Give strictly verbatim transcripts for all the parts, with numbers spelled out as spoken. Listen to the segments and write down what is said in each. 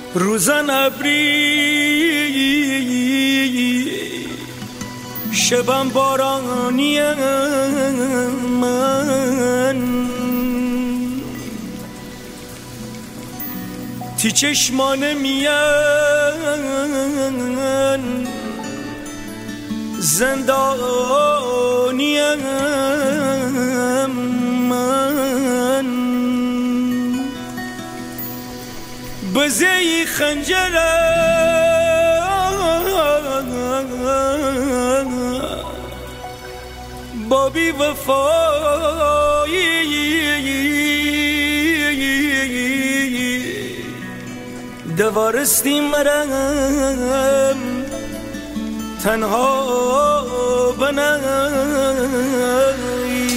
روزن ابری شبم بارانی من تی چشمان میان زندانی من بزی خنجرم بابی وفایی دوارستی مرم تنها بنایی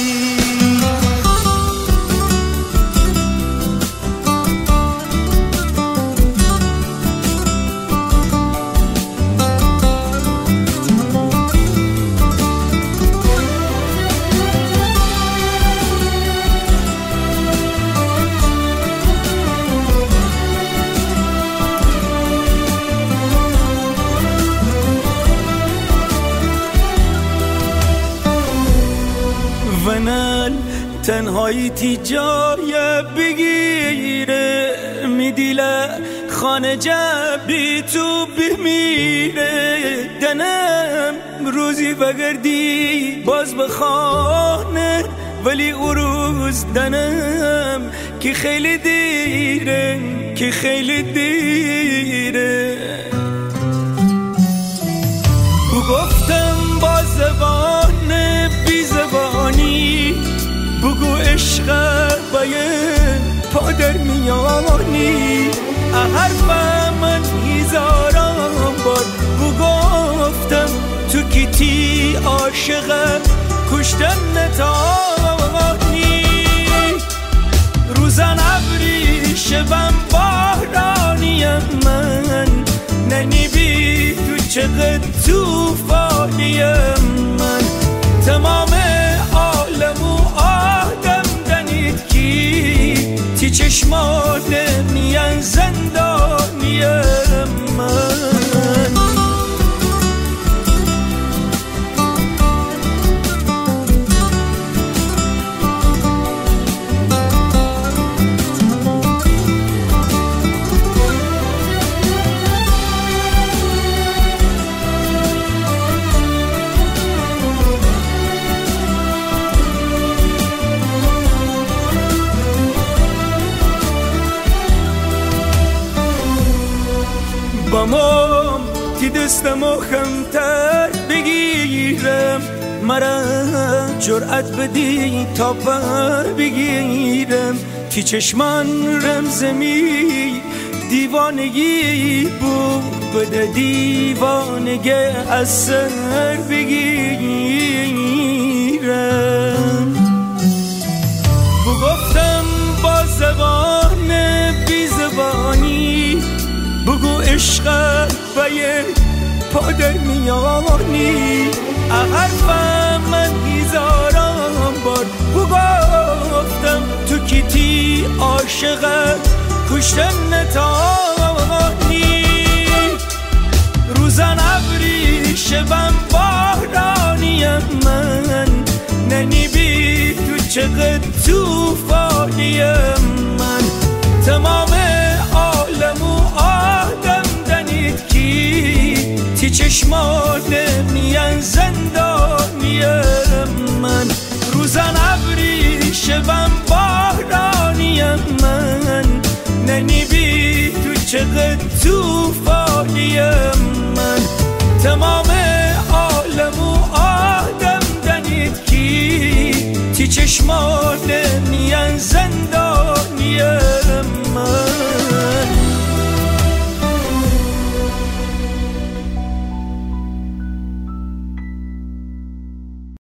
تنهایی تی جای بگیره میدیله خانه جبی تو بمیره دنم روزی بگردی باز بخانه ولی او روز دنم که خیلی دیره که خیلی دیره گفتم با زبان بی زبانی بگو عشق باید پا در میانی حرف من هزاران بار بگفتم تو کیتی عاشق کشتن نتانی روزن ابری شبم بارانیم من ننی بی تو چقدر توفانیم من تمام عالم و آدم دنید کی تی چشمان میان زندانیم من بامم تی دستمو خمتر بگیرم مرا جرأت بدی تا بر بگیرم تی چشمان رمزمی دیوانگی بود بده دیوانگی از سر بگیرم بگفتم با زبان بی زبانی بگو عشق باید پا در میانی حرف من هزاران بار بگفتم تو کیتی عاشق کشتن نتانی روزن ابری شبم بارانیم من ننی بی تو چقدر توفانیم من تمام عالم و آدم دنید کی تی چشمان میان زندانیم من روزن ابری شبم بارانیم من ننی بی تو چقدر توفانیم من تمام عالم و آدم دنید کی تی چشمان میان زندانیم